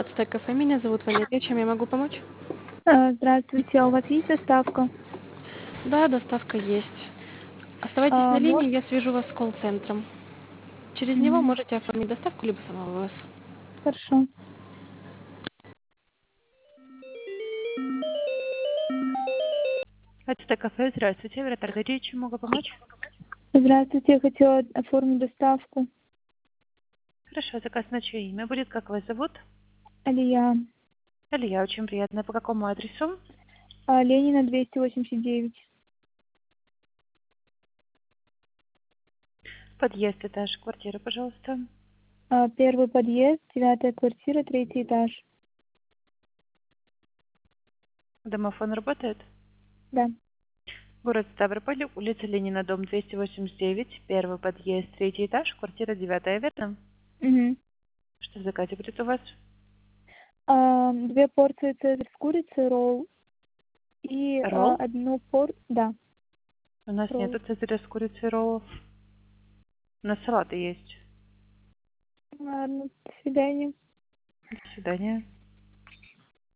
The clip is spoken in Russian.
Стек кафе. Меня зовут Валерия. Чем я могу помочь? Здравствуйте, а у вас есть доставка? Да, доставка есть. Оставайтесь на Вот, линии, я свяжу вас с колл-центром. Через него мгм, можете оформить доставку, либо самовывоз. хорошо. Это кафе, здравствуйте, Вратарь Гаджи, чем могу помочь? Здравствуйте, я хотела оформить доставку. Хорошо, заказ на чье имя будет, как вас зовут? Алия. Алия, очень приятно. По какому адресу? Ленина, 289. Подъезд, этаж, квартира, пожалуйста. Первый подъезд, 9-я квартира, 3-й этаж. Домофон работает? Да. Город Ставрополь, улица Ленина, дом 289, первый подъезд, третий этаж, квартира 9, верно? Мгм. Что в заказе будет у вас? 2 порции цезарь с курицей, ролл. И Ролл? одну порцию, да, У нас ролл. нету цезаря с курицей роллов. У нас салаты есть. Ладно, до свидания. До свидания.